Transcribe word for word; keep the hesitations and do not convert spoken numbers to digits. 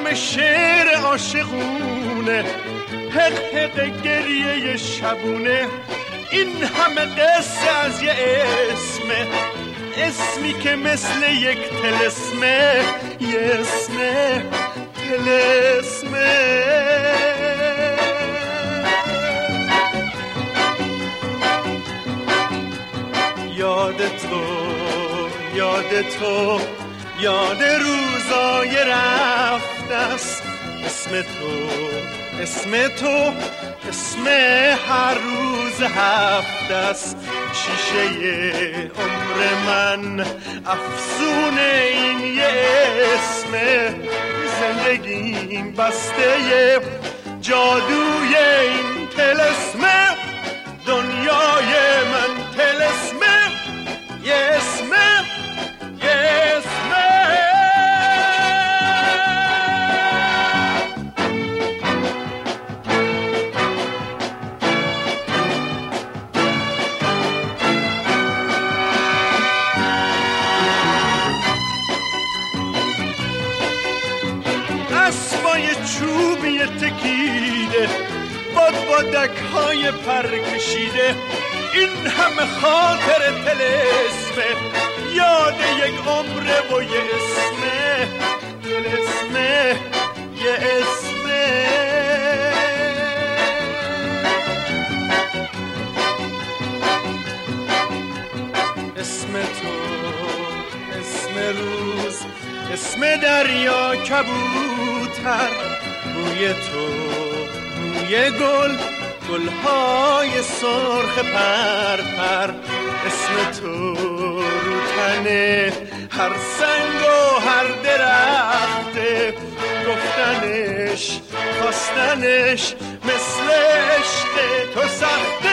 همه شعر عاشقونه، حق حق گریه شبونه، این همه قصه از یه اسمه، اسمی که مثل یک طلسمه، یه اسمه طلسمه. یاد تو یاد تو یاد روزای رفته است، اسم تو اسم تو اسم هر روز هفته است، شیشه عمر من افسون این یه اسم، زندگیم بسته جادوی این طلسمه، دنیای من طلسمه، یه اسمه یه اسمه. اسبای چوبی تکیده، باد بادک های پر کشیده، این همه خاطر طلسمه، یاد یک عمره و یه اسمه، طلسمه یه اسمه. اسم تو اسم روز، اسم دریا کبوتر، بوی تو بوی گل، گلهای سرخ پرپر، اسم تو رو تنه هر سنگ و هر درخته، گفتنش خواستنش مثل عشق تو سخته.